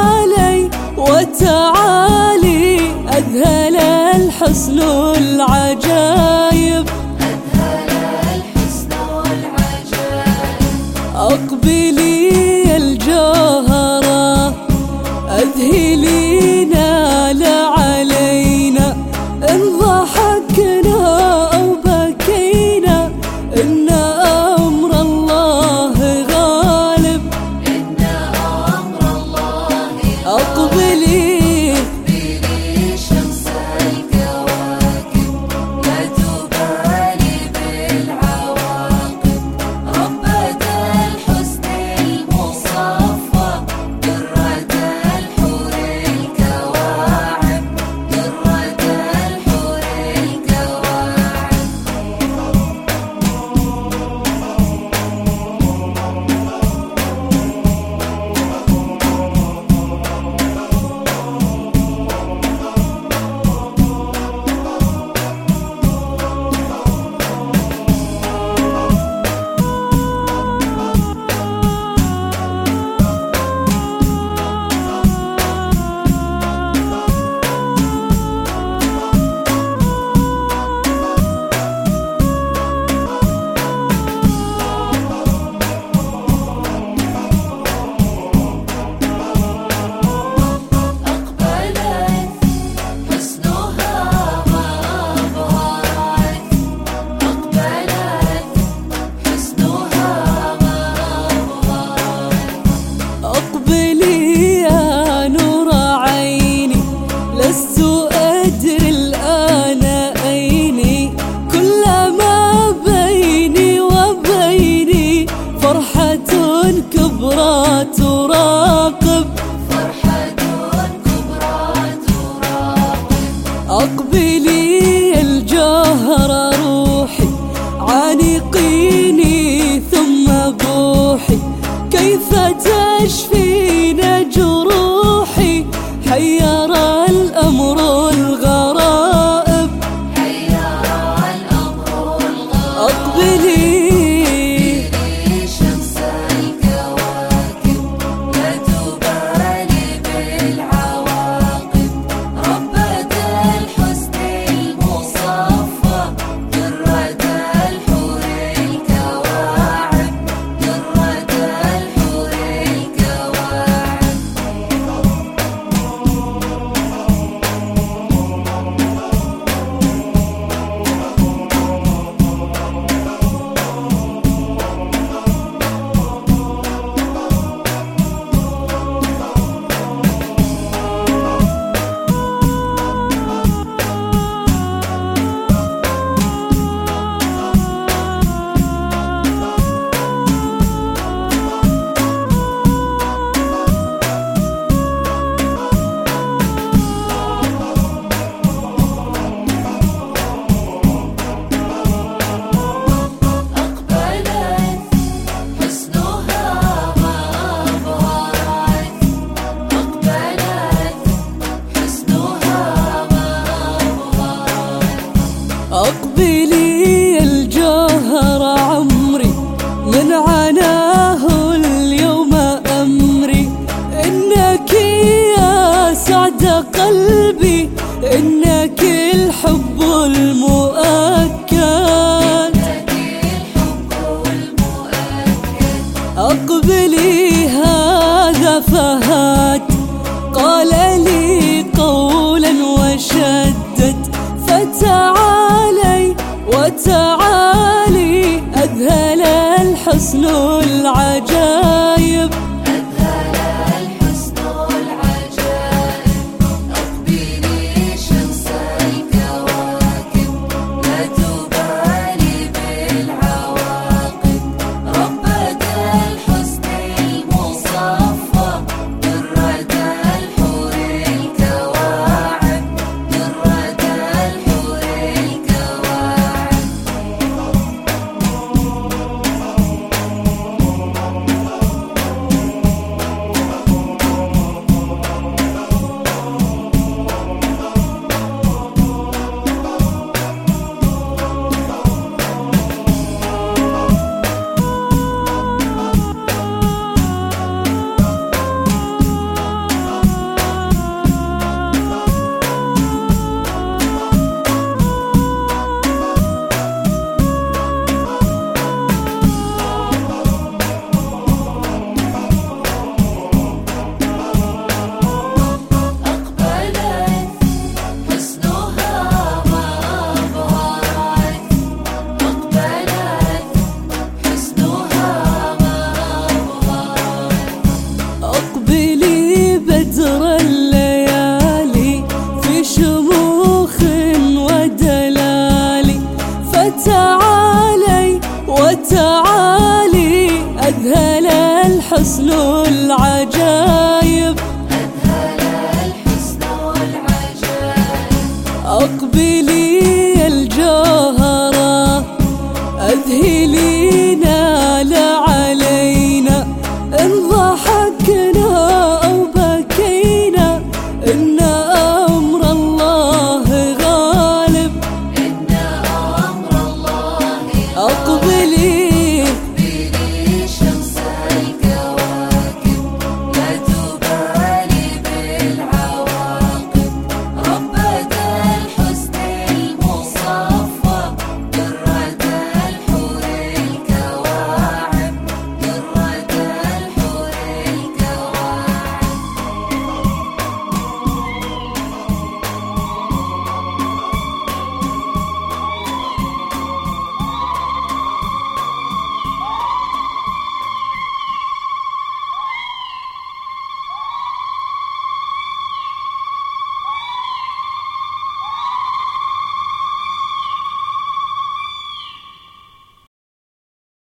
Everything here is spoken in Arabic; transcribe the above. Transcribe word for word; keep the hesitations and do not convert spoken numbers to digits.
فتعالي وتعالي أذهل الحسن العجايب، أذهل الحسن العجايب. أقبلي الجوهرة أذهلينا لا علينا، إن ضحكنا أو بكينا إن أمر الله غالب، إن أمر الله غالب. أقبلي أقبلي شمس الكواكب لا تبالي بالعواقب، ربة الحسن المصفى درة الحور الكواعب، درة الحور الكواعب. أقبلي يا نور عيني لست أدري الآن أيني، كل ما بيني وبيني فرحة كبرى تراقب، فرحة كبرى تراقب. أقبلي الجوهر روحي عانقيني ثم بوحي، كيف تشفين جروحي حير الأمر الغرائب، حير الأمر الغرائب. أقبلي شمس الكواكب لا تبالي بالعواقب، ربة الحسن المصفى درة الحور الكواعب، درة الحور الكواعب. أقبلي الجوهر عمري من عناه اليوم أمري، إنك يا سعد قلبي إنك الحب المؤكد، أقبلي هذا فهات قال لي قولا وشدد، فتعالي وتعالي أذهل الحسن العجايب.